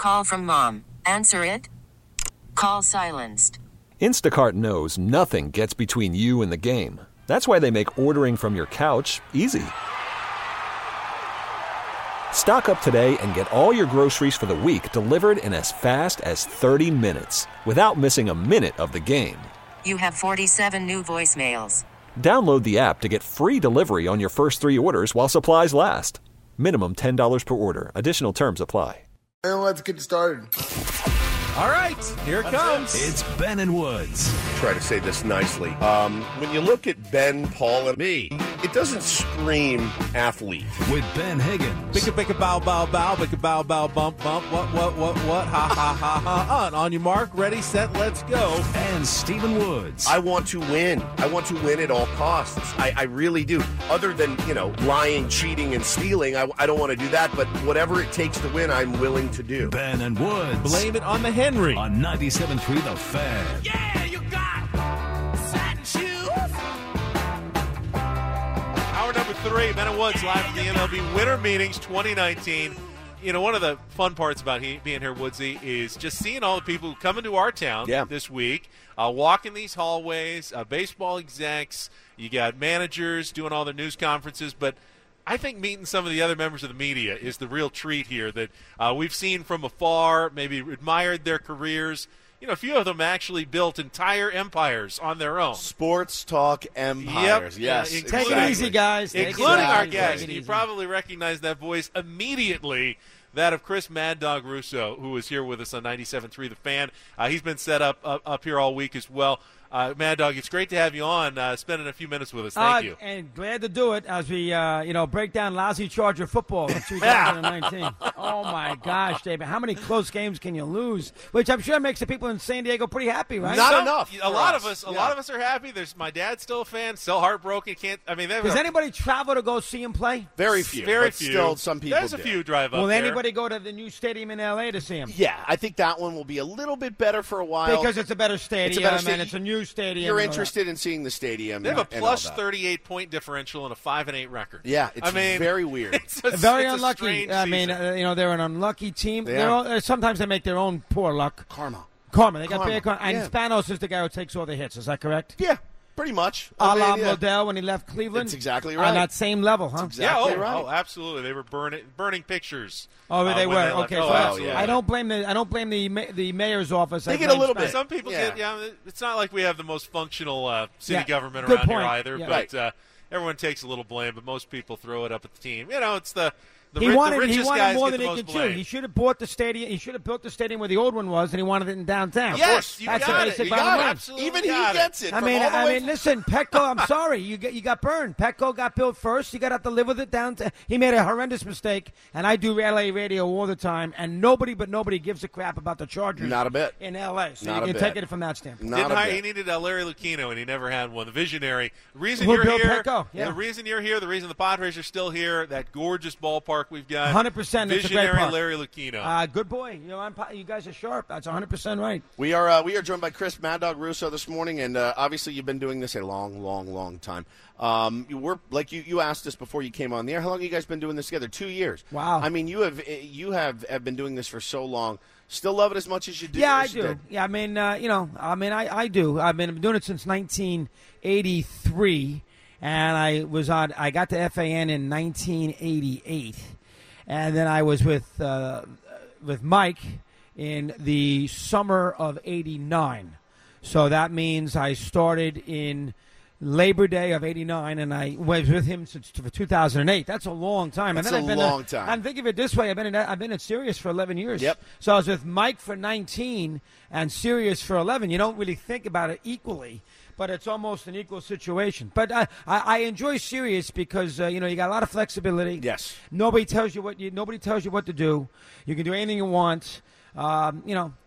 Call from mom. Answer it. Call silenced. Instacart knows nothing gets between you and the game. That's why they make ordering from your couch easy. Stock up today and get all your groceries for the week delivered in as fast as 30 minutes without missing a minute of the game. You have 47 new voicemails. Download the app to get free delivery on your first 3 orders while supplies last. Minimum $10 per order. Additional terms apply. And let's get started. All right, here it comes. It's Ben and Woods. Try to say this nicely. When you look at Ben, Paul, and me, it doesn't scream athlete. With Ben Higgins. Bicka bow bow bow, bicka bow bow bump bump. What? Ha ha ha ha. On your mark, ready, set, let's go. And Stephen Woods. I want to win. I want to win at all costs. I really do. Other than, lying, cheating, and stealing, I don't want to do that. But whatever it takes to win, I'm willing to do. Ben and Woods. Blame it on the Henry. On 97.3 The Fan. Yeah, you got satin shoes. Hour number 3, Ben and Woods live from the MLB Winter Meetings 2019. One of the fun parts about being here, Woodsy, is just seeing all the people who come into our town this week, walking these hallways, baseball execs, you got managers doing all their news conferences, but I think meeting some of the other members of the media is the real treat here that we've seen from afar, maybe admired their careers. A few of them actually built entire empires on their own. Sports talk empires. Yep. Yes. Take it easy, guys. Including our guest. You probably recognize that voice immediately. That of Chris Mad Dog Russo, who is here with us on 97.3 The Fan. He's been set up here all week as well. Mad Dog, it's great to have you on, spending a few minutes with us. Thank you. And glad to do it as we, break down lousy Charger football in 2019. Oh, my gosh, David. How many close games can you lose? Which I'm sure makes the people in San Diego pretty happy, right? Not enough. A lot of us are happy. My dad's still a fan, still heartbroken. Does anybody travel to go see him play? Very few. Very few. Still, some people There's a few drive up Will there. anybody go to the new stadium in L.A. to see him? Yeah, I think that one will be a little bit better for a while. Because it's a better stadium, and it's a new stadium. You're interested in seeing the stadium. They have a plus 38-point differential and a 5-8 record. Yeah, it's very weird. Very unlucky. They're an unlucky team. Sometimes they make their own poor luck. Karma. They got bad karma. And Spanos is the guy who takes all the hits. Is that correct? Yeah. Pretty much. Modell when he left Cleveland. That's exactly right. On that same level, huh? That's exactly right. Oh, absolutely. They were burning pictures. Oh, they were. Okay, I don't blame the mayor's office. They get a little bit. Some people get. It's not like we have the most functional city government Good around point. here either. Yeah. But everyone takes a little blame. But most people throw it up at the team. It's the He wanted richest guys more get than the he most could blame. chew. He should have bought the stadium. He should have built the stadium where the old one was, and he wanted it in downtown. Yes, you That's got the it. basic You bottom got it. line. Absolutely Even he got gets it. Listen, Petco. I'm sorry, you got burned. Petco got built first. You got to have to live with it downtown. He made a horrendous mistake, and I do LA radio all the time, and nobody gives a crap about the Chargers. Not a bit in LA. So Not you a can bit. take it from that standpoint. He needed Larry Lucchino, and he never had one. The visionary. The reason Who you're built here. Petco? Yeah. The reason you're here. The reason the Padres are still here. That gorgeous ballpark we've got. 100%. It's a great Visionary park. Larry Lucchino. Good boy. You guys are sharp. That's 100% right. We are joined by Chris Mad Dog Russo this morning, and obviously you've been doing this a long, long, long time. You asked us before you came on the air. How long have you guys been doing this together? 2 years. Wow. I mean, you have been doing this for so long. Still love it as much as you do. Yeah, I do. Yeah, I do. I've been doing it since 1983, and I got to FAN in 1988. And then I was with Mike in the summer of '89. So that means I started in Labor Day of '89, and I was with him since 2008. That's a long time. That's and then a long time. And think of it this way: I've been in Sirius for 11 years. Yep. So I was with Mike for 19 and Sirius for 11. You don't really think about it equally, but it's almost an equal situation. But I enjoy Sirius because you got a lot of flexibility. Yes. Nobody tells you what to do. You can do anything you want.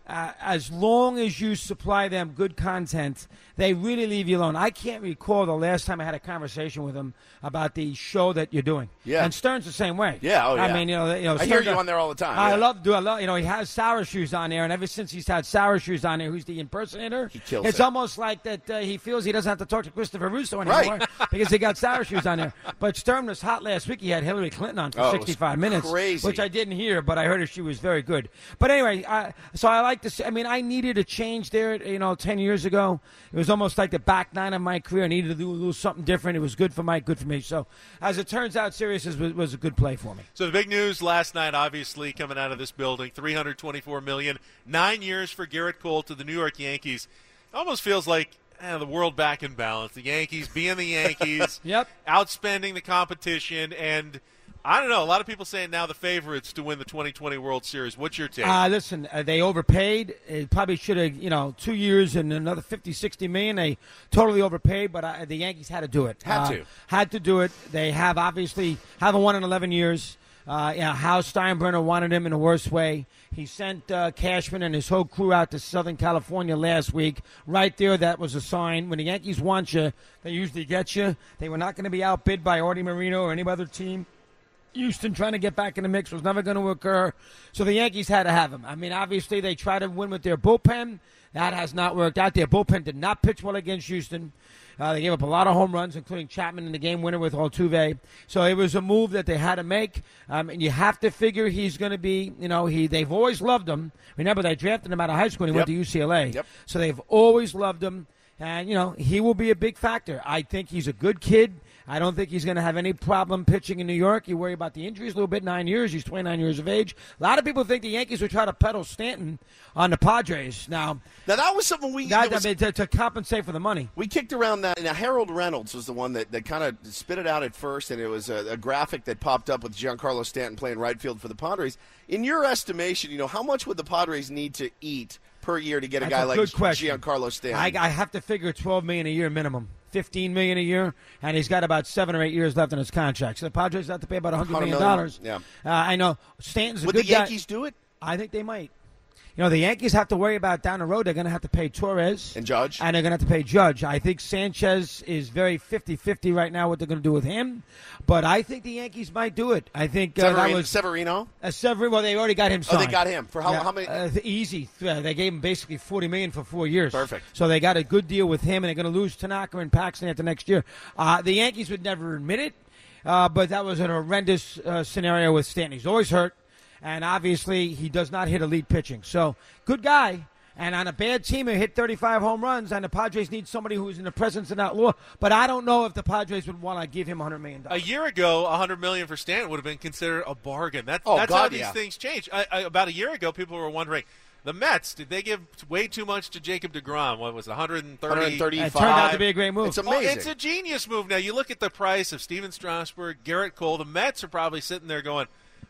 as long as you supply them good content, they really leave you alone. I can't recall the last time I had a conversation with him about the show that you're doing. Yeah. And Stern's the same way. Yeah, I mean, I hear you on there all the time. I love, he has Sour Shoes on there, and ever since he's had Sour Shoes on there, who's the impersonator, he kills it's it. Almost like that he feels he doesn't have to talk to Christopher Russo anymore because he got Sour Shoes on there. But Stern was hot last week. He had Hillary Clinton on for 65 minutes, crazy. which I didn't hear, but I heard she was very good. But anyway, so I like to see, I mean, I needed a change there, 10 years ago. It was almost like the back nine of my career. I needed to do a little something different. It was good for Mike, good for me. So as it turns out, Sirius was a good play for me. So the big news last night, obviously, coming out of this building, $324 million, 9 years for Garrett Cole to the New York Yankees. It almost feels like the world back in balance. The Yankees being the Yankees, Yep. outspending the competition, and I don't know. A lot of people saying now the favorites to win the 2020 World Series. What's your take? Listen, they overpaid. It probably should have, 2 years and another $50-60 million. They totally overpaid, but the Yankees had to do it. Had to do it. They haven't won in 11 years. Hal Steinbrenner wanted him in the worst way. He sent Cashman and his whole crew out to Southern California last week. Right there, that was a sign. When the Yankees want you, they usually get you. They were not going to be outbid by Artie Moreno or any other team. Houston trying to get back in the mix was never going to occur. So the Yankees had to have him. I mean, obviously, they tried to win with their bullpen. That has not worked out. Their bullpen did not pitch well against Houston. They gave up a lot of home runs, including Chapman in the game winner with Altuve. So it was a move that they had to make. And you have to figure he's going to be, they've always loved him. Remember, they drafted him out of high school and he went to UCLA. Yep. So they've always loved him. And, he will be a big factor. I think he's a good kid. I don't think he's going to have any problem pitching in New York. You worry about the injuries a little bit. 9 years. He's 29 years of age. A lot of people think the Yankees would try to peddle Stanton on the Padres. Now that was something to compensate for the money. We kicked around that. Now, Harold Reynolds was the one that kind of spit it out at first, and it was a graphic that popped up with Giancarlo Stanton playing right field for the Padres. In your estimation, how much would the Padres need to eat per year to get a guy like Giancarlo Stanton? I have to figure $12 million a year minimum. $15 million a year, and he's got about 7 or 8 years left in his contract. So the Padres have to pay about $100 million. Yeah. I know Stanton's a Would good the Yankees do it? I think they might. The Yankees have to worry about down the road. They're going to have to pay Torres. And Judge. And they're going to have to pay Judge. I think Sanchez is very 50-50 right now what they're going to do with him. But I think the Yankees might do it. I think Severino? Well, they already got him signed. Oh, they got him. For how many? Easy. They gave him basically $40 million for 4 years. Perfect. So they got a good deal with him, and they're going to lose Tanaka and Paxton after next year. The Yankees would never admit it, but that was an horrendous scenario with Stanton. He's always hurt. And obviously, he does not hit elite pitching. So, good guy. And on a bad team, he hit 35 home runs, and the Padres need somebody who's in the presence of that law. But I don't know if the Padres would want to give him $100 million. A year ago, $100 million for Stanton would have been considered a bargain. That's how these things change. About a year ago, people were wondering, the Mets, did they give way too much to Jacob deGrom? What was it, 135? It turned out to be a great move. It's amazing. It's a genius move. Now, you look at the price of Steven Strasburg, Garrett Cole. The Mets are probably sitting there going,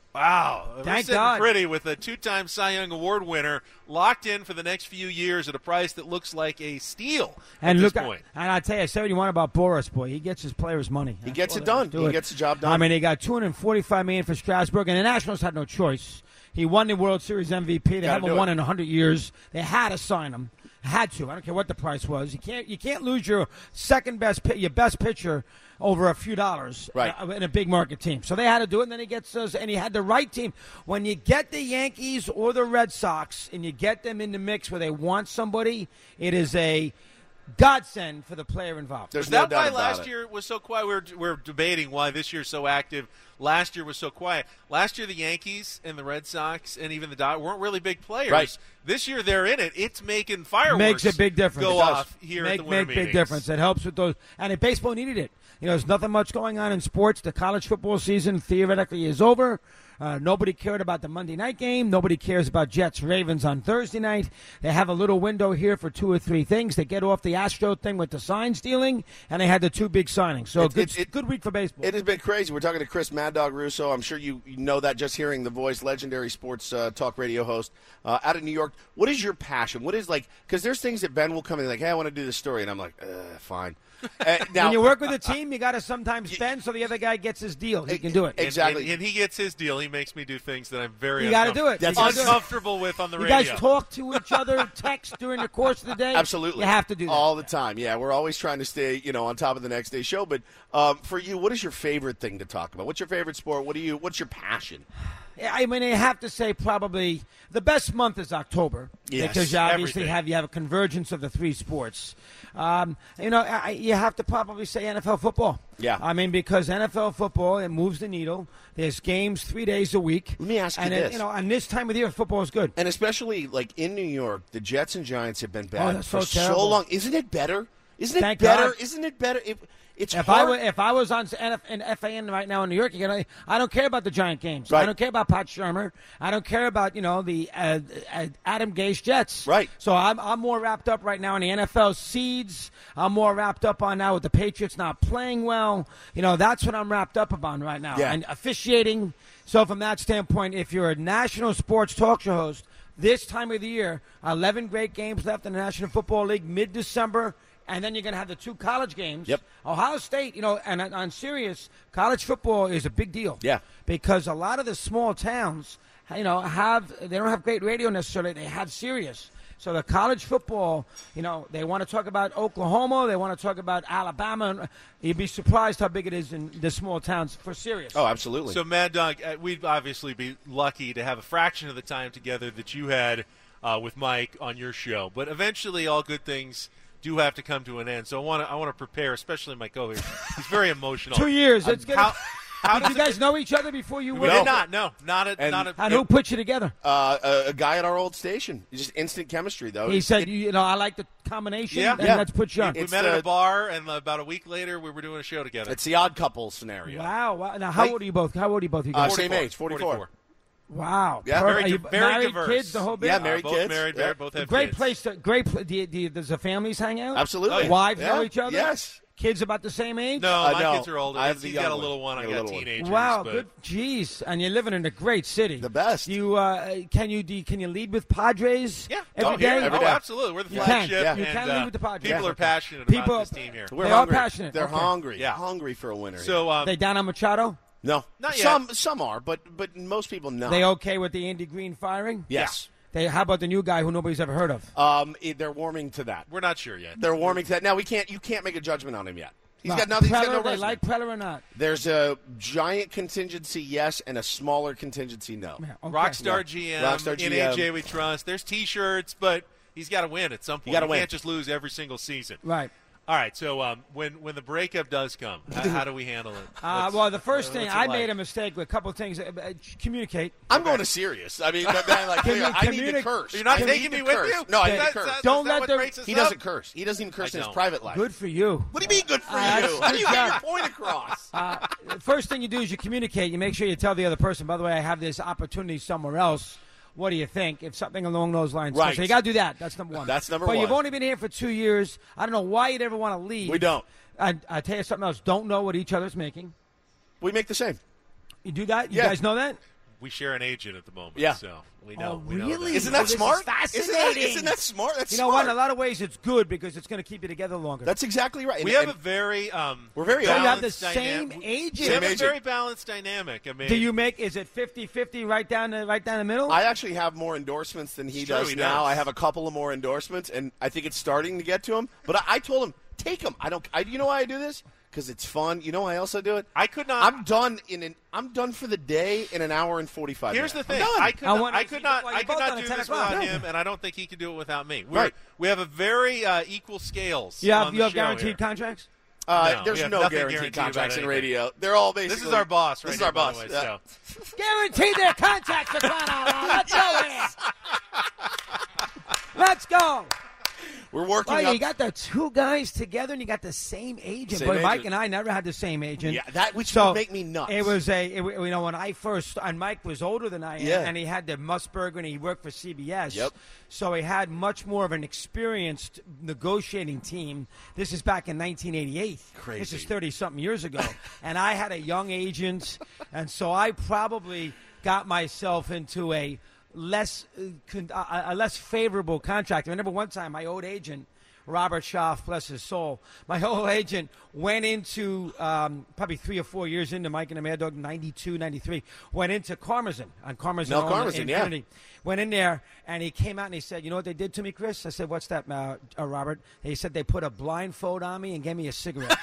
wow, we're Thank sitting God. pretty with a 2-time Cy Young Award winner locked in for the next few years at a price that looks like a steal at this point. And I tell you, I say what you want about Boris, boy. He gets his players' money. He gets it done. He gets the job done. I mean, they got $245 million for Strasburg, and the Nationals had no choice. He won the World Series MVP. They haven't won in 100 years. They had to sign him. Had to. I don't care what the price was. You can't lose your your best pitcher over a few dollars in a big market team. So they had to do it, and then he gets us, and he had the right team. When you get the Yankees or the Red Sox and you get them in the mix where they want somebody, it is a godsend for the player involved. Is that why last year was so quiet? We're debating why this year's so active. Last year was so quiet. Last year the Yankees and the Red Sox and even the Dodgers weren't really big players. Right. This year they're in it. It's making fireworks makes a big difference. Go off here at the winter meetings. Big difference. It helps with those. And baseball needed it. There's nothing much going on in sports. The college football season theoretically is over. Nobody cared about the Monday night game. Nobody cares about Jets-Ravens on Thursday night. They have a little window here for 2 or 3 things. They get off the Astro thing with the sign stealing, and they had the 2 big signings. So good week for baseball. It has been crazy. We're talking to Chris Mad Dog Russo. I'm sure you know that just hearing the voice, legendary sports talk radio host out of New York. What is your passion? What is because there's things that Ben will come in like, hey, I want to do this story, and I'm like, fine. Now, when you work with a team, you got to sometimes bend so the other guy gets his deal. He can do it. Exactly. And he gets his deal. He makes me do things that I'm very You got to do it. That's uncomfortable with on the you radio. You guys talk to each other, text during the course of the day? Absolutely. You have to do that. All the time. Yeah, we're always trying to stay, on top of the next day's show. But for you, what is your favorite thing to talk about? What's your favorite sport? What's your passion? I mean, I have to say probably the best month is October. Yes, because you obviously everything. have a convergence of the three sports. You have to probably say NFL football. Yeah. I mean, because NFL football, it moves the needle. There's games 3 days a week. Let me ask you this. And this time of the year, football is good. And especially, like, in New York, the Jets and Giants have been bad that's for so so terrible. long. Isn't it better? Isn't it Thank better? God. Isn't it better? It's If hard. I was on in FAN right now in New York, I don't care about the Giant games. Right. I don't care about Pat Shermer. I don't care about the Adam Gase Jets. Right. So I'm more wrapped up right now in the NFL seeds. I'm more wrapped up on now with the Patriots not playing well. That's what I'm wrapped up on right now. Yeah. And officiating. So from that standpoint, if you're a national sports talk show host, this time of the year, 11 great games left in the National Football League, mid-December. And then you're going to have the 2 college games. Yep. Ohio State, and on Sirius, college football is a big deal. Yeah. Because a lot of the small towns, they don't have great radio necessarily. They have Sirius. So the college football, they want to talk about Oklahoma. They want to talk about Alabama. You'd be surprised how big it is in the small towns for Sirius. Oh, absolutely. So, Mad Dog, we'd obviously be lucky to have a fraction of the time together that you had with Mike on your show. But eventually, all good things do have to come to an end. So I want to prepare, especially my co-host. He's very emotional. 2 years. It's good. How Did you guys know each other before you We were? did not. No, not a. And who put you together? A guy at our old station. Just instant chemistry, though. He said, I like the combination. Yeah. And Yeah. let's put you on. We met at a bar, and about a week later, we were doing a show together. It's the odd couple scenario. Wow. Now, how old are you both? How old are you both? You guys? Same age, 44. Wow. Yeah, Perfect. Are you very married, diverse. kids, the whole bit? Yeah, married both kids. married, Yeah. both have Great kids. place. Does the families hang out? Absolutely. Oh, yeah. Wives Yeah. know each other? Yes. Kids about the same age? No, my no. kids are older. I have He's the got a young little one. I a got little one. teenagers. Wow, but good. Jeez, and you're living in a great city. The best. You can you lead with Padres? Yeah. every day. every Oh, day. absolutely. We're the You flagship. can. Yeah. You and, can lead with the Padres. People Yeah. are passionate People- about this team here. We're They are hungry. passionate. They're Okay. hungry. Yeah. Hungry for a winner. So They down on Machado? no, Not yet. Some are, but most people know. They okay with the Andy Green firing? Yes. How about the new guy who nobody's ever heard of? They're warming to that. we're not sure yet. They're warming to that. Now you can't make a judgment on him yet. He's No. got nothing. He's got Preller, no they resume. like Preller or not? There's a giant contingency yes and a smaller contingency no. Yeah, okay. Rockstar GM, Rockstar in GM. AJ we trust. There's T-shirts, but he's got to win at some point. You gotta win. Can't just lose every single season. Right. All right, so when the breakup does come, how do we handle it? Well, the first thing, what's it I like? made a mistake with a couple of things. Communicate. I'm going to serious. I mean, man, like, Can you I need to communicate- curse. You're not I taking need me to with curse. you? No, I Is need to that- curse. is Don't that let what the- breaks us He up? doesn't curse. He doesn't even curse in his don't. private life. Good for you. What do you mean good for That's you? How do you good get your job. point across? The first thing you do is you communicate. You make sure you tell the other person, by the way, I have this opportunity somewhere else. What do you think? If something along those lines. Right. So you got to do that. That's number one. That's number but one. you've only been here for 2 years. I don't know why you'd ever want to leave. We don't. I tell you something else. Don't know what each other's making. We make the same. You do that? You Yeah. guys know that? We share an agent at the moment, Yeah. so we know. Oh, we know really? that. Isn't that this is smart? fascinating. Isn't that smart? That's You know smart. what? In a lot of ways, it's good because it's going to keep you together longer. That's exactly right. We And- have a very We're very So you have the balanced same dynamic. agent. We have Same a agent. very balanced dynamic. I mean, Do you make? Is it 50-50 right down the middle? I actually have more endorsements than he It's true, does he now. does. I have a couple of more endorsements, and I think it's starting to get to him. But I told him, take them. You know why I do this? Because it's fun. You know why I also do it? I could not. I'm done for the day in an hour and 45 Here's minutes. the thing. I'm done. I could not well, you're both done do at 10 this o'clock. without Yeah. him, and I don't think he could do it without me. Right. We have a very equal scales. you on have the show guaranteed here. contracts? No, There's we have no nothing guaranteed guaranteed contracts about in anything. radio. They're all basically. This is our boss, right? This is here, our by boss. the way, yeah. so. Guaranteed their contracts are gone out. Let's go here. Let's go. We're working Oh, up. you got the two guys together, and you got the same agent. Same Boy, Mike agent. and I never had the same agent. Yeah, which So would make me nuts. It was when I first, and Mike was older than I am, Yeah. and he had the Musburger, and he worked for CBS. Yep. So he had much more of an experienced negotiating team. This is back in 1988. Crazy. This is 30-something years ago. And I had a young agent, and so I probably got myself into a less favorable contract. I remember one time my old agent Robert Schaff, bless his soul. My whole agent went into, probably 3 or 4 years into Mike and the Mad Dog, 92, 93, went into Karmazin, on Karmazin. Mel Karmazin, Infinity. Went in there, and he came out and he said, you know what they did to me, Chris? I said, what's that, Robert? He said they put a blindfold on me and gave me a cigarette.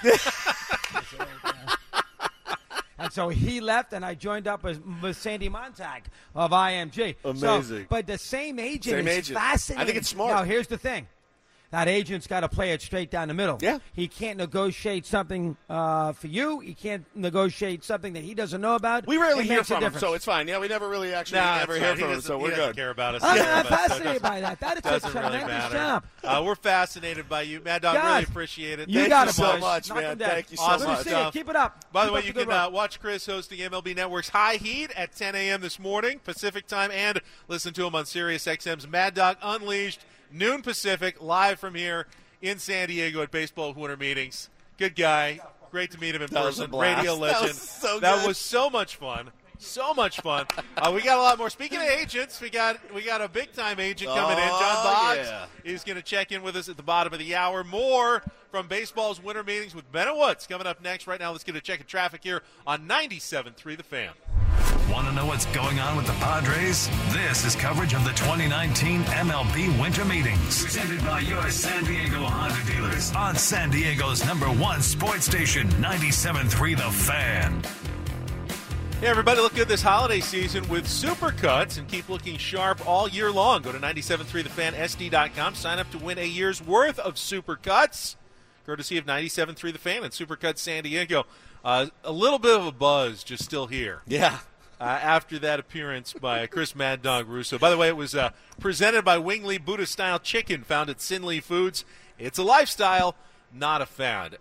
And so he left, and I joined up with Sandy Montag of IMG. Amazing. But the same agent is fascinating. I think it's smart. Now, here's the thing. That agent's got to play it straight down the middle. Yeah. He can't negotiate something for you. He can't negotiate something that he doesn't know about. We rarely It hear makes a from him, difference. so it's fine. Yeah, we never really actually ever hear from him, so we're he good. doesn't care about us. I'm fascinated by that. That is a Doesn't really tremendous matter. job. We're fascinated by you, Mad Dog. Guys, Really appreciate it. You Thank got you it, so boys. much, Knock man. them dead. Thank you so Awesome much. Good to see you. Keep it up. By the Keep way, up you the good can work. watch Chris hosting MLB Network's High Heat at 10 a.m. this morning, Pacific time, and listen to him on Sirius XM's Mad Dog Unleashed, noon Pacific, live from here in San Diego at Baseball Winter Meetings. Good guy. Great to meet him in That was a person. blast. Radio legend. That was so That good. was so much fun. So much fun. We got a lot more. Speaking of agents, we got a big time agent coming in. John Boggs is going to check in with us at the bottom of the hour. More from baseball's winter meetings with Bennett Woods coming up next. Right now, let's get a check of traffic here on 97.3 The Fan. Want to know what's going on with the Padres? This is coverage of the 2019 MLB Winter Meetings. Presented by your San Diego Honda dealers. On San Diego's #1 sports station, 97.3 The Fan. Hey, everybody, look good this holiday season with Supercuts and keep looking sharp all year long. Go to 973thefansd.com. Sign up to win a year's worth of Supercuts, courtesy of 97.3 The Fan and Supercuts San Diego. A little bit of a buzz just still here. Yeah. After that appearance by Chris Mad Dog Russo. By the way, it was presented by Wingly Buddha-style chicken found at Sinley Foods. It's a lifestyle, not a fad.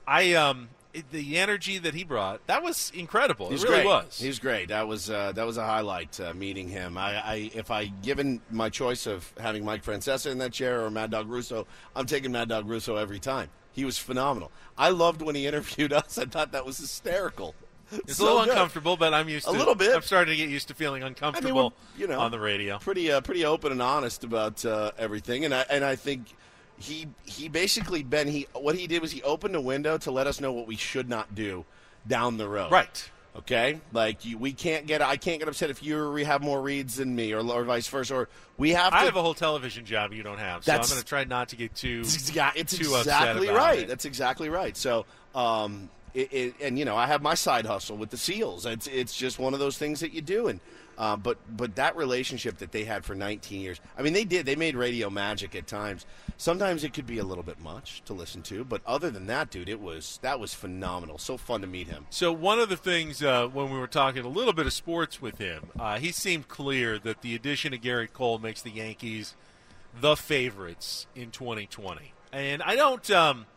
The energy that he brought, that was incredible. It really was. He was great. That was a highlight meeting him. If I given my choice of having Mike Francesa in that chair or Mad Dog Russo, I'm taking Mad Dog Russo every time. He was phenomenal. I loved when he interviewed us. I thought that was hysterical. It's a little uncomfortable, but I'm used to it. A little bit. I'm starting to get used to feeling uncomfortable on the radio. Pretty open and honest about everything, and I think he basically, Ben, what he did was he opened a window to let us know what we should not do down the road. Right. Okay? Like I can't get upset if you have more reads than me or vice versa, or we have to. I have a whole television job you don't have, so I'm going to try not to get too upset exactly about right. it. That's exactly right. So, and I have my side hustle with the Seals. It's just one of those things that you do, and but that relationship that they had for 19 years. I mean, they made radio magic at times. Sometimes it could be a little bit much to listen to, but other than that, dude, that was phenomenal. So fun to meet him. So one of the things when we were talking a little bit of sports with him, he seemed clear that the addition of Garrett Cole makes the Yankees the favorites in 2020, and I don't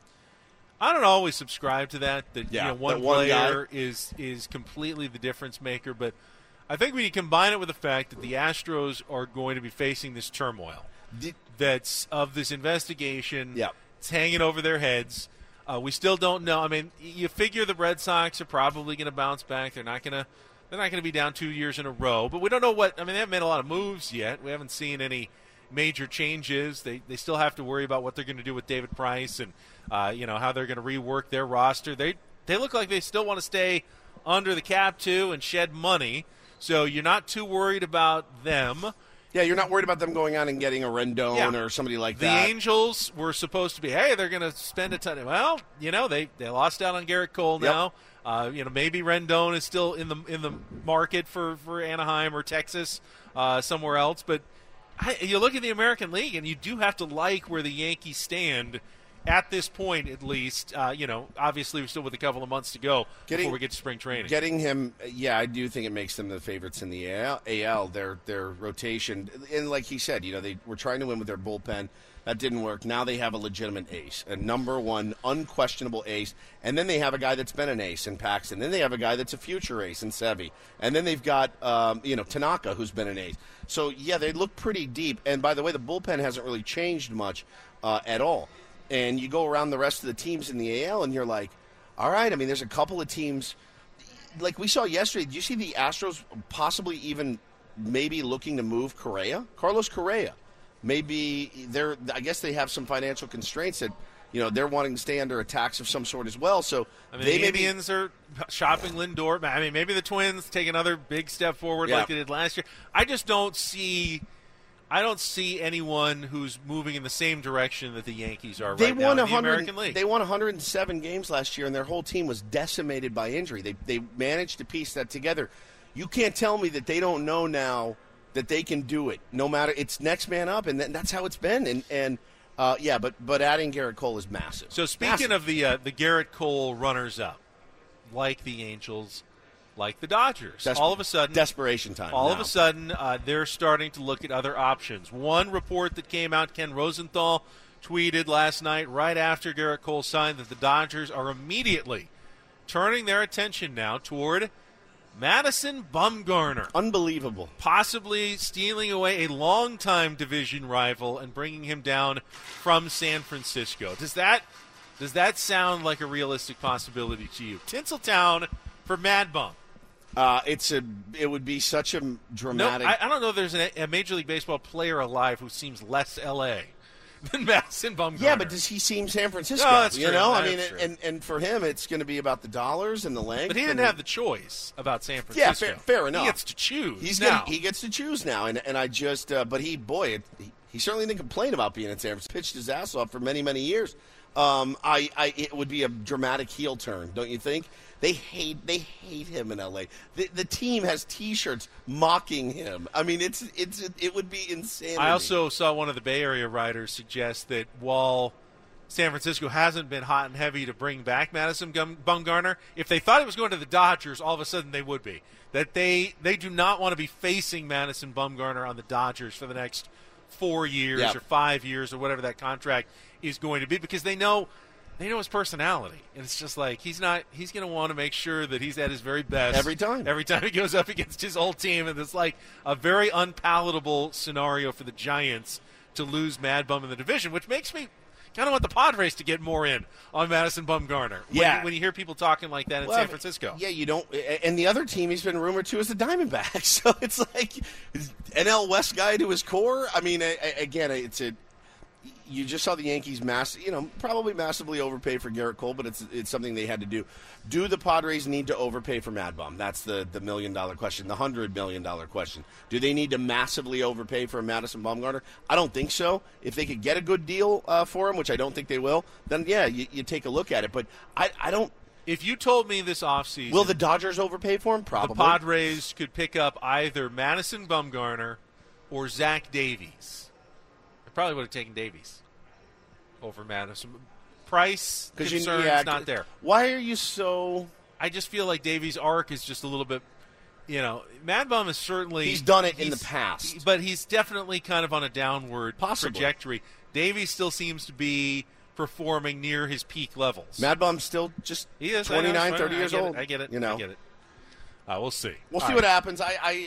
always subscribe to that. One player is completely the difference maker, but I think when you combine it with the fact that the Astros are going to be facing this turmoil that's of this investigation, it's hanging over their heads. We still don't know. I mean, you figure the Red Sox are probably going to bounce back. They're not going to be down 2 years in a row. But we don't know what. I mean, they haven't made a lot of moves yet. We haven't seen any major changes. They still have to worry about what they're going to do with David Price and how they're going to rework their roster. They look like they still want to stay under the cap too and shed money. So you're not too worried about them. Yeah, you're not worried about them going out and getting a Rendon or somebody like that. The Angels were supposed to be, hey, they're going to spend a ton. Well, they lost out on Garrett Cole now. Maybe Rendon is still in the market for Anaheim or Texas, somewhere else. But you look at the American League, and you do have to like where the Yankees stand at this point, at least. Obviously we're still with a couple of months to go before we get to spring training. Getting him, I do think it makes them the favorites in the AL. Their rotation, and like he said, they were trying to win with their bullpen. That didn't work. Now they have a legitimate ace, a number one, unquestionable ace. And then they have a guy that's been an ace in Paxton. Then they have a guy that's a future ace in Sevy. And then they've got, Tanaka, who's been an ace. So, they look pretty deep. And by the way, the bullpen hasn't really changed much at all. And you go around the rest of the teams in the AL, and you're like, all right, I mean, there's a couple of teams. Like we saw yesterday, did you see the Astros possibly even maybe looking to move Correa? Carlos Correa. maybe I guess they have some financial constraints that, they're wanting to stay under a tax of some sort as well. So the Indians are shopping Lindor. I mean, maybe the Twins take another big step forward like they did last year. I don't see anyone who's moving in the same direction that the Yankees are right now in the American League. They won 107 games last year, and their whole team was decimated by injury. They managed to piece that together. You can't tell me that they don't know now that they can do it. No matter, it's next man up, and that's how it's been. But adding Garrett Cole is massive. So speaking of the Garrett Cole runners-up, like the Angels, like the Dodgers, all of a sudden, desperation time. All of a sudden, they're starting to look at other options. One report that came out, Ken Rosenthal tweeted last night, right after Garrett Cole signed, that the Dodgers are immediately turning their attention now toward Madison Bumgarner. Unbelievable. Possibly stealing away a longtime division rival and bringing him down from San Francisco. Does that sound like a realistic possibility to you? Tinseltown for Mad Bum. It would be such a dramatic. No, I don't know if there's a Major League Baseball player alive who seems less L.A. than Madison Bumgarner. Yeah, but does he seem San Francisco? No, that's true. And for him, it's going to be about the dollars and the length. But he didn't have the choice about San Francisco. Yeah, fair enough. He gets to choose. He gets to choose now, and I just. But he certainly didn't complain about being in San Francisco. Pitched his ass off for many, many years. It would be a dramatic heel turn, don't you think? They hate him in LA. The team has T-shirts mocking him. I mean, it would be insanity. I also saw one of the Bay Area writers suggest that while San Francisco hasn't been hot and heavy to bring back Madison Bumgarner, if they thought he was going to the Dodgers, all of a sudden they would be. That they do not want to be facing Madison Bumgarner on the Dodgers for the next 4 years or 5 years or whatever that contract is going to be, because they know his personality, and it's just like he's going to want to make sure that he's at his very best every time he goes up against his old team, and it's like a very unpalatable scenario for the Giants to lose Mad Bum in the division, which makes me kind of want the Padres to get more in on Madison Bumgarner. When you hear people talking like that in San Francisco. Yeah, you don't. And the other team he's been rumored to is the Diamondbacks. So it's like NL West guy to his core. I mean, again, you just saw the Yankees probably massively overpay for Garrett Cole, but it's something they had to do. Do the Padres need to overpay for Mad Bum? That's the $1 million question, the $100 million question. Do they need to massively overpay for Madison Bumgarner? I don't think so. If they could get a good deal for him, which I don't think they will, then you take a look at it. But I don't. If you told me this offseason, will the Dodgers overpay for him? Probably. The Padres could pick up either Madison Bumgarner or Zach Davies. Probably would have taken Davies over Madison. Price concerns not there. Why are you so? I just feel like Davies' arc is just a little bit. Mad Bum is certainly he's done it in the past, but he's definitely kind of on a downward trajectory. Davies still seems to be performing near his peak levels. Mad Bum's still just 29, 30 years old. I get it. I get it. We'll see. We'll see what happens.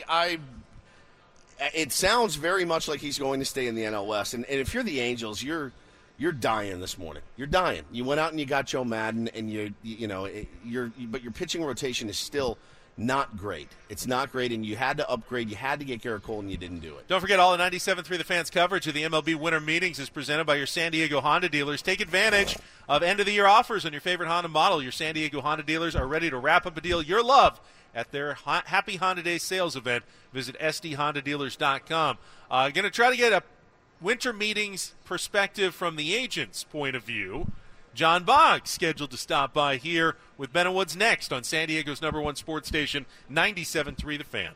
It sounds very much like he's going to stay in the NL West. And if you're the Angels, you're dying this morning. You're dying. You went out and you got Joe Madden, and but your pitching rotation is still not great. It's not great, and you had to upgrade. You had to get Garrett Cole, and you didn't do it. Don't forget, all the 97.3 The Fans coverage of the MLB Winter Meetings is presented by your San Diego Honda dealers. Take advantage of end-of-the-year offers on your favorite Honda model. Your San Diego Honda dealers are ready to wrap up a deal you'll love at their Happy Honda Day sales event. Visit sdhondadealers.com. Going to try to get a Winter Meetings perspective from the agent's point of view. John Boggs scheduled to stop by here with Ben and Woods next on San Diego's #1 sports station, 97.3 The Fan.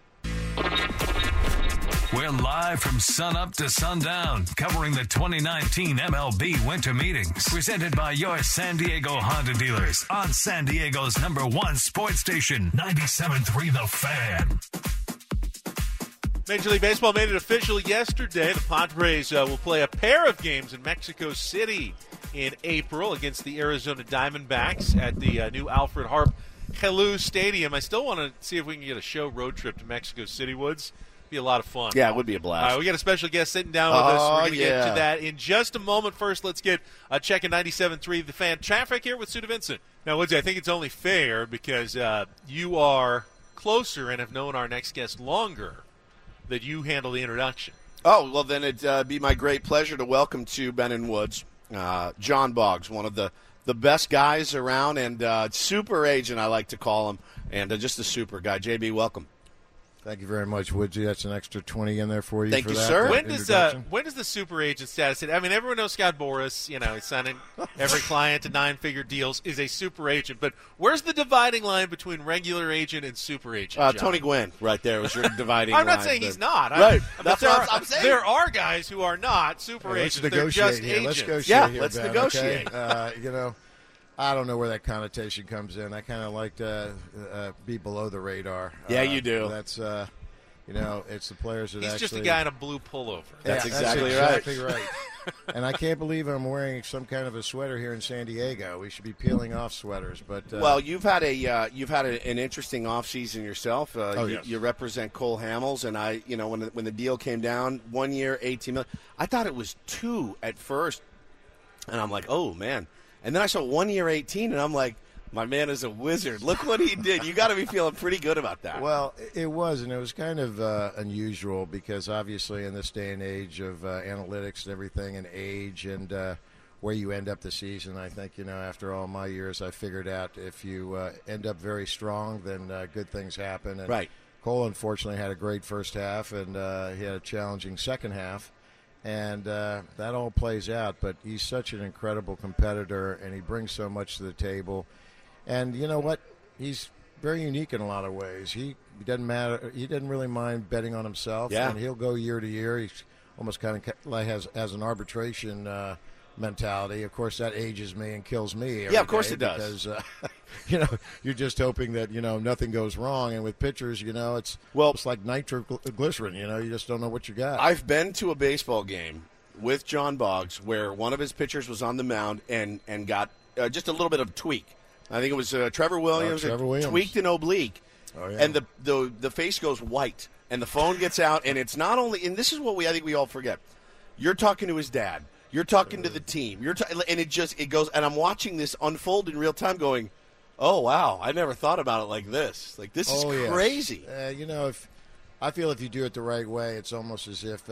We're live from sunup to sundown, covering the 2019 MLB Winter Meetings, presented by your San Diego Honda dealers on San Diego's #1 sports station, 97.3 The Fan. Major League Baseball made it official yesterday. The Padres will play a pair of games in Mexico City in April against the Arizona Diamondbacks at the new Alfred Harp Helú Stadium. I still want to see if we can get a show road trip to Mexico City, Woods. Be a lot of fun. Yeah, it would be a blast. We got a special guest sitting down with us. We're going to get to that in just a moment. First, let's get a check in 97.3 The Fan traffic here with Sue Vincent. Now, Woodsy, I think it's only fair because you are closer and have known our next guest longer that you handle the introduction. Oh, well, then it'd be my great pleasure to welcome to Ben and Woods, John Boggs, one of the best guys around, and super agent, I like to call him, and just a super guy. JB, welcome. Thank you very much, Woodsy. That's an extra 20 in there for you. Thank for you, that, sir. When does the super agent status hit? I mean, everyone knows Scott Boras. He's signing every client to 9-figure deals. Is a super agent, but where's the dividing line between regular agent and super agent? Tony Gwynn, right there was your dividing line. I'm not saying he's not. Right. That's what I'm saying. There are guys who are not super agents. They're just agents. Let's negotiate. Let's Ben, negotiate. Okay? I don't know where that connotation comes in. I kind of like to be below the radar. Yeah, you do. That's it's the players that He's actually. just a guy in a blue pullover. That's exactly right. And I can't believe I'm wearing some kind of a sweater here in San Diego. We should be peeling off sweaters, but well, you've had an interesting offseason yourself. Yes. You represent Cole Hamels, and when the deal came down, 1 year, $18 million. I thought it was 2 at first, and I'm like, oh man. And then I saw 1 year, 18, and I'm like, my man is a wizard. Look what he did. You got to be feeling pretty good about that. Well, it was, and it was kind of unusual because obviously in this day and age of analytics and everything and age and where you end up the season, I think, after all my years, I figured out if you end up very strong, then good things happen. And right. Cole, unfortunately, had a great first half, and he had a challenging second half. And that all plays out, but he's such an incredible competitor, and he brings so much to the table. And you know what? He's very unique in a lot of ways. He doesn't matter. He doesn't really mind betting on himself. Yeah. And he'll go year to year. He's almost kind of like has an arbitration mentality. Of course, that ages me and kills me. Yeah, of course it does. Because you're just hoping that nothing goes wrong. And with pitchers, it's like nitroglycerin. You just don't know what you got. I've been to a baseball game with John Boggs where one of his pitchers was on the mound and got just a little bit of tweak. I think it was Trevor Williams. Tweaked an oblique. Oh, yeah. And the face goes white, and the phone gets out, and it's not only – and this is what I think we all forget. You're talking to his dad. You're talking to the team. And it goes – and I'm watching this unfold in real time going, oh, wow, I never thought about it like this. Like, this is crazy. I feel if you do it the right way, it's almost as if,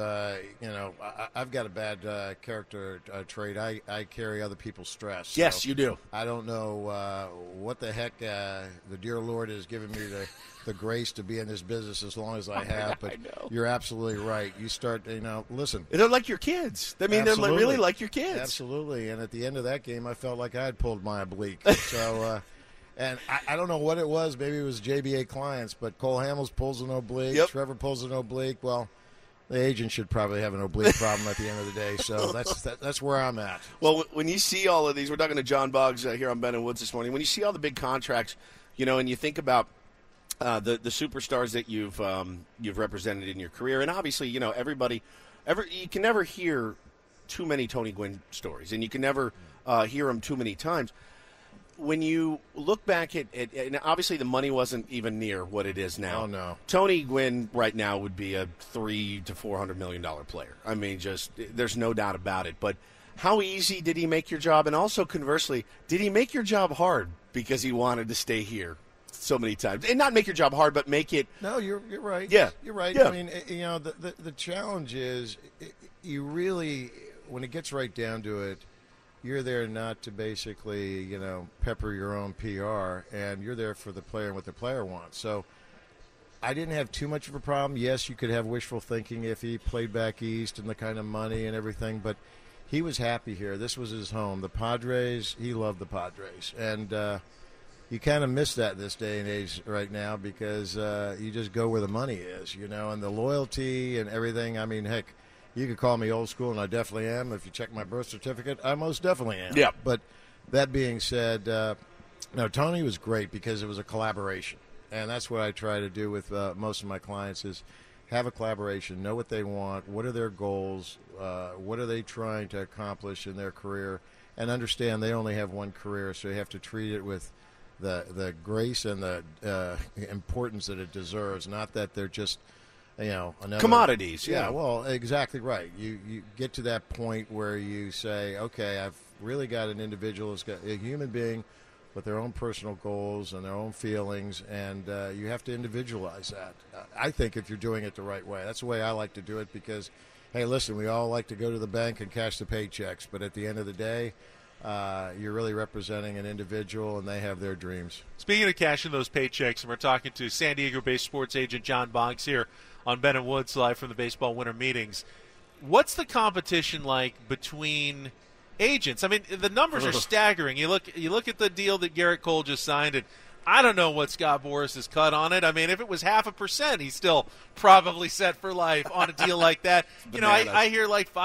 I've got a bad character trait. I carry other people's stress. Yes, so you do. I don't know what the heck the dear Lord has given me the grace to be in this business as long as I have. But you're absolutely right. You start, listen. They're like your kids. I mean, they're really like your kids. Absolutely. And at the end of that game, I felt like I had pulled my oblique. So, and I don't know what it was. Maybe it was JBA clients, but Cole Hamels pulls an oblique. Yep. Trevor pulls an oblique. Well, the agent should probably have an oblique problem at the end of the day. So that's where I'm at. Well, when you see all of these, we're talking to John Boggs here on Ben and Woods this morning. When you see all the big contracts, and you think about the superstars that you've represented in your career, and obviously, you can never hear too many Tony Gwynn stories, and you can never hear them too many times. When you look back at and obviously the money wasn't even near what it is now. Oh, no. Tony Gwynn right now would be a $300 to $400 million player. I mean, there's no doubt about it. But how easy did he make your job? And also, conversely, did he make your job hard because he wanted to stay here so many times? And not make your job hard, but make it. No, you're right. Yeah. You're right. Yeah. I mean, the challenge is you really, when it gets right down to it, you're there not to basically, pepper your own PR, and you're there for the player and what the player wants. So I didn't have too much of a problem. Yes, you could have wishful thinking if he played back east and the kind of money and everything, but he was happy here. This was his home. The Padres, he loved the Padres. And you kind of miss that this day and age right now because you just go where the money is, and the loyalty and everything. I mean, heck, you could call me old school, and I definitely am. If you check my birth certificate, I most definitely am. Yeah. But that being said, Tony was great because it was a collaboration. And that's what I try to do with most of my clients is have a collaboration, know what they want, what are their goals, what are they trying to accomplish in their career, and understand they only have one career, so you have to treat it with the grace and the importance that it deserves, not that they're just – another commodities. Yeah, well, exactly right. You get to that point where you say, okay, I've really got an individual who's got a human being with their own personal goals and their own feelings, and you have to individualize that. I think if you're doing it the right way, that's the way I like to do it because hey, listen, we all like to go to the bank and cash the paychecks, but at the end of the day, you're really representing an individual, and they have their dreams. Speaking of cashing those paychecks, and we're talking to San Diego-based sports agent John Boggs here on Ben and Woods live from the baseball winter meetings. What's the competition like between agents? I mean, the numbers are staggering. You look at the deal that Garrett Cole just signed, and I don't know what Scott Boras has cut on it. I mean, if it was 0.5%, he's still probably set for life on a deal like that. You know, I hear like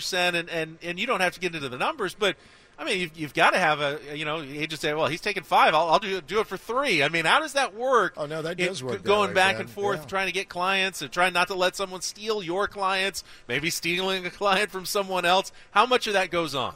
5%, and you don't have to get into the numbers, but I mean, you've got to have agents say, well, he's taking 5, I'll do it for 3. I mean, how does that work? Oh, no, that does work. Going back Ben. and forth, trying to get clients and trying not to let someone steal your clients, maybe stealing a client from someone else. How much of that goes on?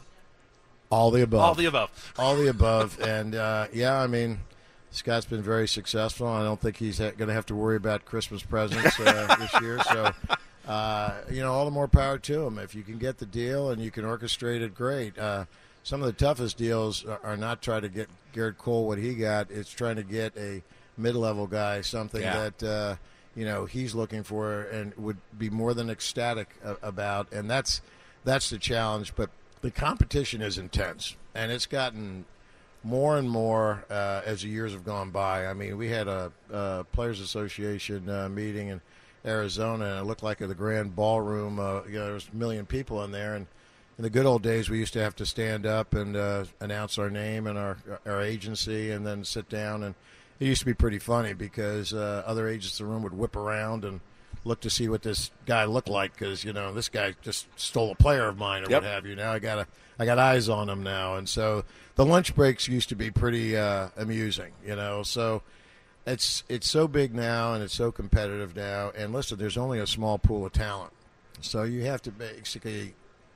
All the above. All the above. All the above. And, I mean, Scott's been very successful. I don't think he's going to have to worry about Christmas presents this year. So, all the more power to him. If you can get the deal and you can orchestrate it, great. Some of the toughest deals are not trying to get Garrett Cole what he got. It's trying to get a mid-level guy, something that, he's looking for and would be more than ecstatic about. And that's the challenge. But the competition is intense, and it's gotten more and more as the years have gone by. I mean, we had a Players Association meeting in Arizona, and it looked like the grand ballroom. There was 1 million people in there, and in the good old days, we used to have to stand up and announce our name and our agency, and then sit down. And it used to be pretty funny because other agents in the room would whip around and look to see what this guy looked like because this guy just stole a player of mine or what have you. Now I got eyes on him now, and so the lunch breaks used to be pretty amusing. So it's so big now and it's so competitive now. And listen, there's only a small pool of talent, so you have to basically,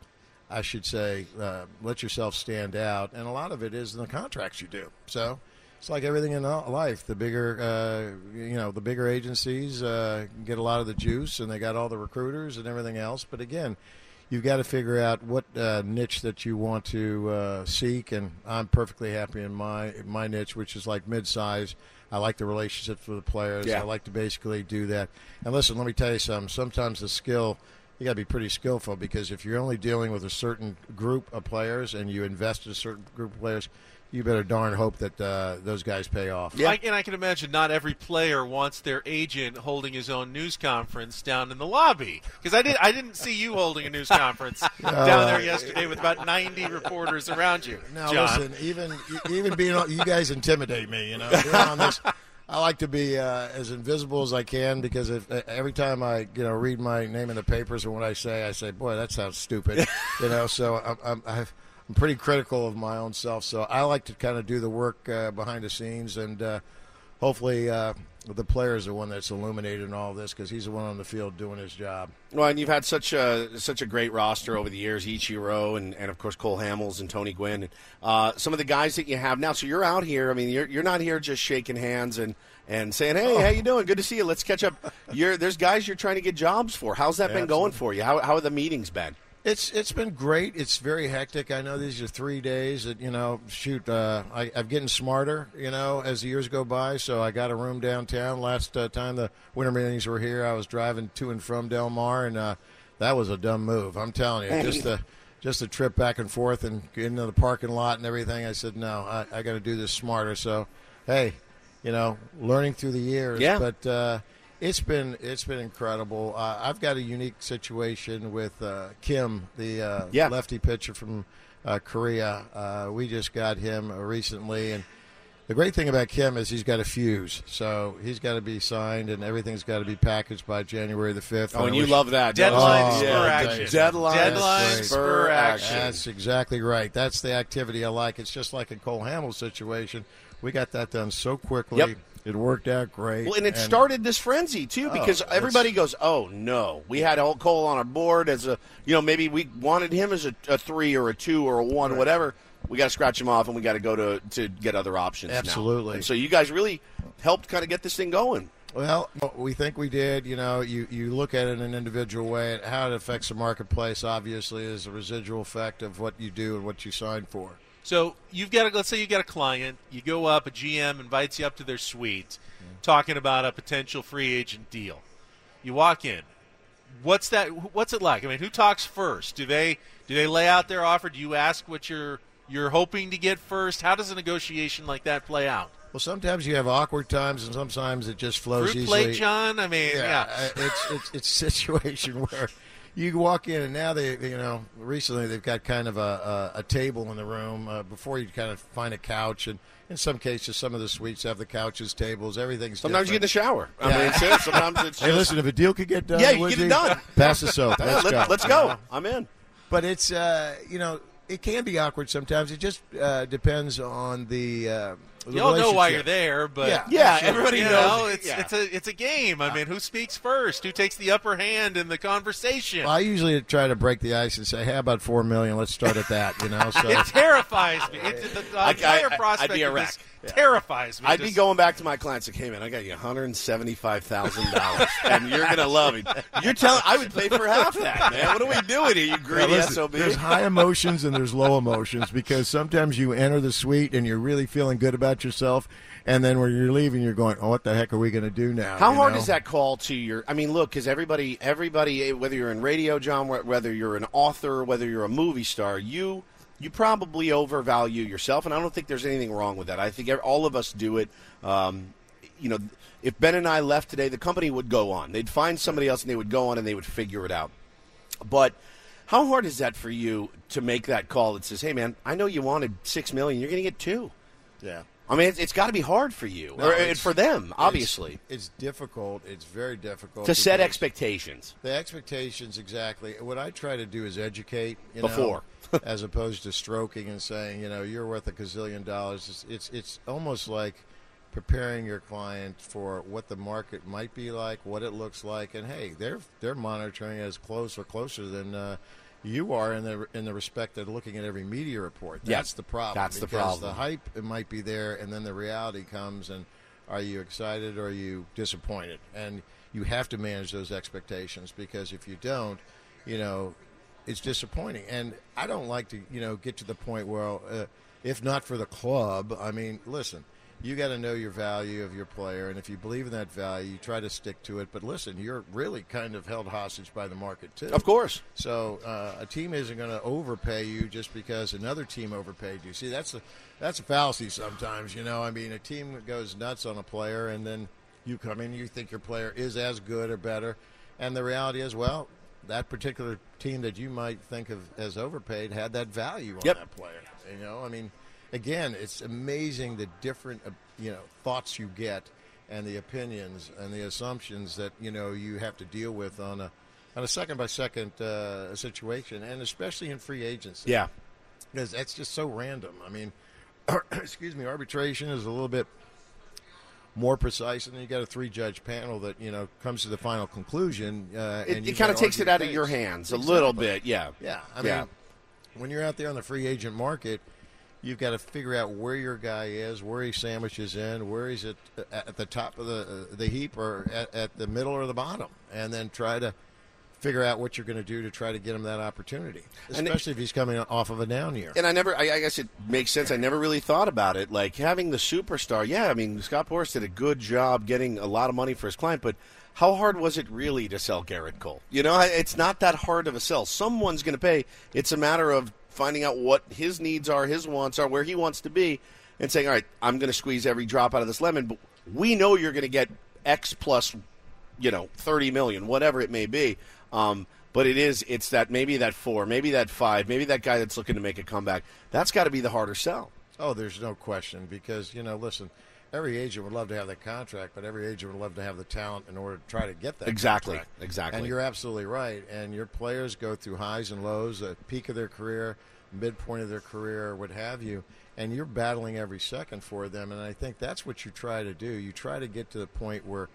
I should say, let yourself stand out, and a lot of it is in the contracts you do. So it's like everything in life. The bigger, the bigger agencies get a lot of the juice, and they got all the recruiters and everything else. But again, you've got to figure out what niche that you want to seek, and I'm perfectly happy in my niche, which is like mid-size. I like the relationships with the players. I like to basically do that. And listen, let me tell you something. Sometimes the skill, you got to be pretty skillful, because if you're only dealing with a certain group of players and you invest in a certain group of players, you better darn hope that those guys pay off. Yeah. And I can imagine not every player wants their agent holding his own news conference down in the lobby. Because I didn't see you holding a news conference down there yesterday with about 90 reporters around you. Now, John. listen, even being on, you guys intimidate me. Being on this, I like to be as invisible as I can, because every time I read my name in the papers and what I say, boy, that sounds stupid. So I'm pretty critical of my own self, so I like to kind of do the work behind the scenes, and hopefully the player is the one that's illuminated in all this, because he's the one on the field doing his job. Well, and you've had such a great roster over the years, Ichiro and of course Cole Hamels and Tony Gwynn, and some of the guys that you have now. So you're out here. I mean, you're not here just shaking hands and saying, hey, how you doing? Good to see you. Let's catch up. There's guys you're trying to get jobs for. How's that been going for you? How have the meetings been? It's been great. It's very hectic. I know these are 3 days that, I'm getting smarter, as the years go by. So I got a room downtown. Last time the winter meetings were here, I was driving to and from Del Mar, and that was a dumb move. I'm telling you, just the trip back and forth and getting into the parking lot and everything. I said, no, I got to do this smarter. So, hey, learning through the years. Yeah. But it's been incredible. I've got a unique situation with Kim, the lefty pitcher from Korea. We just got him recently, and the great thing about Kim is he's got a fuse, so he's got to be signed, and everything's got to be packaged by January the 5th. Oh, and you love that. Deadline spur action. Deadline spur action. That's exactly right. That's the activity I like. It's just like in Cole Hamels' situation. We got that done so quickly. Yep. It worked out great. Well, and it started this frenzy, too, because everybody goes, oh, no. We had Cole on our board as maybe we wanted him as a 3 or a 2 or a 1 or whatever. We got to scratch him off, and we got to go to get other options now. Absolutely. And so you guys really helped kind of get this thing going. Well, we think we did. You look at it in an individual way. How it affects the marketplace, obviously, is a residual effect of what you do and what you sign for. So let's say you got a client, you go up, a GM invites you up to their suite, talking about a potential free agent deal. You walk in. What's it like? I mean, who talks first? Do they lay out their offer? Do you ask what you're hoping to get first? How does a negotiation like that play out? Well, sometimes you have awkward times, and sometimes it just flows Fruit easily. plate, John. I mean, yeah. It's a situation where you walk in, and now recently they've got kind of a table in the room before you kind of find a couch, and in some cases, some of the suites have the couches, tables, everything's. Sometimes different. you get in the shower. I mean, sometimes it's. Hey, listen, if a deal could get done, yeah, you get it done. Pass the soap. Let's go. I'm in. But it's it can be awkward sometimes. It just depends on the. You all know why you're there, but everybody knows. It's a game. I mean, who speaks first? Who takes the upper hand in the conversation? Well, I usually try to break the ice and say, "How about $4 million? Let's start at that." So it terrifies me. The entire prospect I'd be a of wreck. this terrifies me. I'd be going back to my clients like, "Hey man, I got you $175,000, and you're gonna love it." You're telling I would pay for half that, man. What are we doing here, you greedy SOB? There's high emotions and there's low emotions because sometimes you enter the suite and you're really feeling good about yourself, and then when you're leaving, you're going, "Oh, what the heck are we going to do now?" How hard is that call to your? I mean, look, because everybody, whether you're in radio, John, whether you're an author, whether you're a movie star, you probably overvalue yourself, and I don't think there's anything wrong with that. I think all of us do it. If Ben and I left today, the company would go on. They'd find somebody else, and they would go on, and they would figure it out. But how hard is that for you to make that call that says, "Hey, man, I know you wanted $6 million. You're going to get $2 million." Yeah. I mean, it's got to be hard for you, and for them, obviously. It's difficult. It's very difficult. To set expectations. The expectations, exactly. What I try to do is educate. Before. As opposed to stroking and saying, you're worth $1 gazillion. It's almost like preparing your client for what the market might be like, what it looks like, and hey, they're monitoring as close or closer than you are in the respect of looking at every media report. That's the problem. That's the problem. The hype it might be there, and then the reality comes, and are you excited or are you disappointed? And you have to manage those expectations because if you don't, it's disappointing. And I don't like to, get to the point where, if not for the club, I mean, listen, you got to know your value of your player, and if you believe in that value, you try to stick to it. But listen, you're really kind of held hostage by the market too. Of course. So a team isn't going to overpay you just because another team overpaid you. See, that's a fallacy sometimes. I mean, a team goes nuts on a player, and then you come in, you think your player is as good or better, and the reality is, well, that particular team that you might think of as overpaid had that value on that player. I mean, again, it's amazing the different, thoughts you get and the opinions and the assumptions that, you have to deal with on a second-by-second situation, and especially in free agency. Yeah. Because that's just so random. I mean, arbitration is a little bit more precise, and then you got a 3-judge panel that comes to the final conclusion. It kind of takes it out of your hands a little bit, yeah. Yeah, I mean, when you're out there on the free agent market, you've got to figure out where your guy is, where he sandwiches in, where he's at the top of the heap or at the middle or the bottom, and then try to figure out what you're going to do to try to get him that opportunity, especially if he's coming off of a down year. And I guess it makes sense. I never really thought about it. Like having the superstar, I mean, Scott Boras did a good job getting a lot of money for his client, but how hard was it really to sell Garrett Cole? It's not that hard of a sell. Someone's going to pay. It's a matter of finding out what his needs are, his wants are, where he wants to be, and saying, all right, I'm going to squeeze every drop out of this lemon, but we know you're going to get X plus, $30 million, whatever it may be. But it's that maybe that 4, maybe that 5, maybe that guy that's looking to make a comeback. That's got to be the harder sell. Oh, there's no question because, listen, every agent would love to have that contract, but every agent would love to have the talent in order to try to get that contract. Exactly. And you're absolutely right. And your players go through highs and lows, a peak of their career, midpoint of their career, what have you, and you're battling every second for them. And I think that's what you try to do. You try to get to the point where,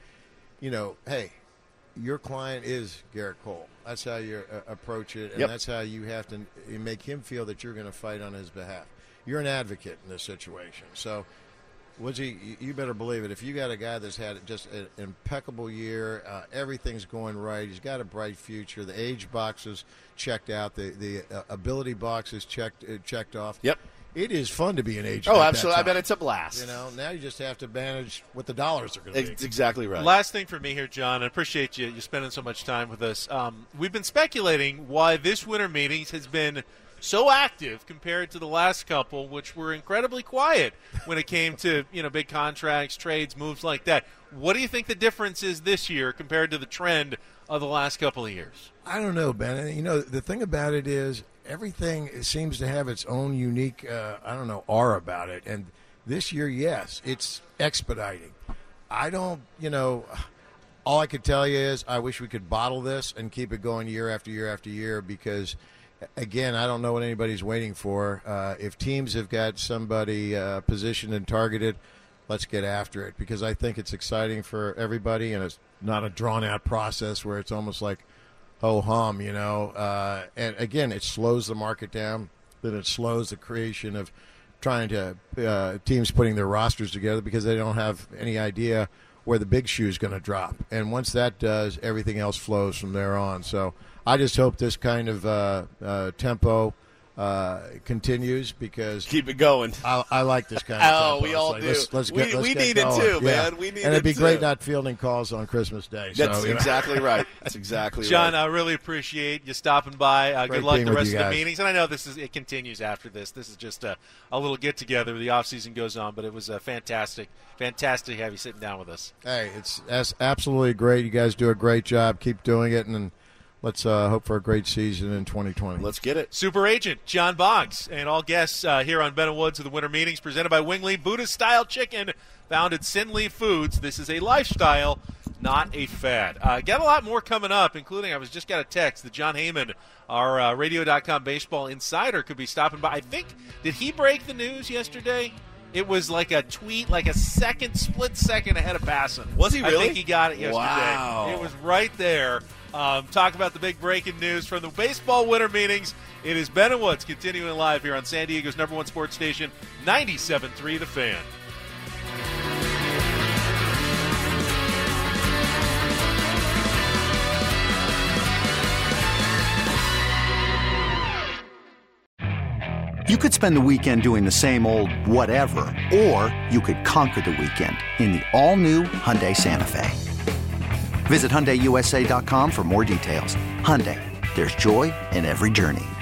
hey, your client is Garrett Cole. That's how you approach it, and that's how you have to make him feel that you're going to fight on his behalf. You're an advocate in this situation. So, Woodsy, you better believe it. If you got a guy that's had just an impeccable year, everything's going right, he's got a bright future, the age box is checked out, the ability box is checked off. Yep. It is fun to be an agent. Oh, absolutely. I bet it's a blast. Now you just have to manage what the dollars are going to be. It's exactly right. Last thing for me here, John, I appreciate you spending so much time with us. We've been speculating why this winter meetings has been so active compared to the last couple, which were incredibly quiet when it came to big contracts, trades, moves like that. What do you think the difference is this year compared to the trend of the last couple of years? I don't know, Ben. The thing about it is everything seems to have its own unique, aura about it. And this year, yes, it's expediting. All I could tell you is I wish we could bottle this and keep it going year after year after year because, again, I don't know what anybody's waiting for. If teams have got somebody positioned and targeted, let's get after it because I think it's exciting for everybody and it's not a drawn-out process where it's almost like ho-hum, and again, it slows the market down, then it slows the creation of trying to teams putting their rosters together because they don't have any idea where the big shoe is going to drop. And once that does, everything else flows from there on. So I just hope this kind of tempo continues because keep it going. I like this kind of tempo. We all do. Let's we need it too, man. We need and it'd be too. Great not fielding calls on Christmas Day. That's exactly right. That's exactly John, right. I really appreciate you stopping by. Good luck the rest of the meetings. And I know it continues after this. This is just a little get-together. The off-season goes on, but it was fantastic to have you sitting down with us. Hey, it's absolutely great. You guys do a great job. Keep doing it, and let's hope for a great season in 2020. Let's get it. Super agent John Boggs and all guests here on Ben & Woods of the Winter Meetings presented by Wingley Buddhist-style chicken found at Sinley Foods. This is a lifestyle, not a fad. Got a lot more coming up, including I just got a text that John Heyman, our Radio.com baseball insider, could be stopping by. I think, did he break the news yesterday? It was like a tweet, like a split second ahead of passing. Was he really? I think he got it yesterday. Wow. It was right there. Talk about the big breaking news from the baseball winter meetings. It is Ben & Woods continuing live here on San Diego's #1 sports station, 97.3 The Fan. You could spend the weekend doing the same old whatever, or you could conquer the weekend in the all-new Hyundai Santa Fe. Visit HyundaiUSA.com for more details. Hyundai, there's joy in every journey.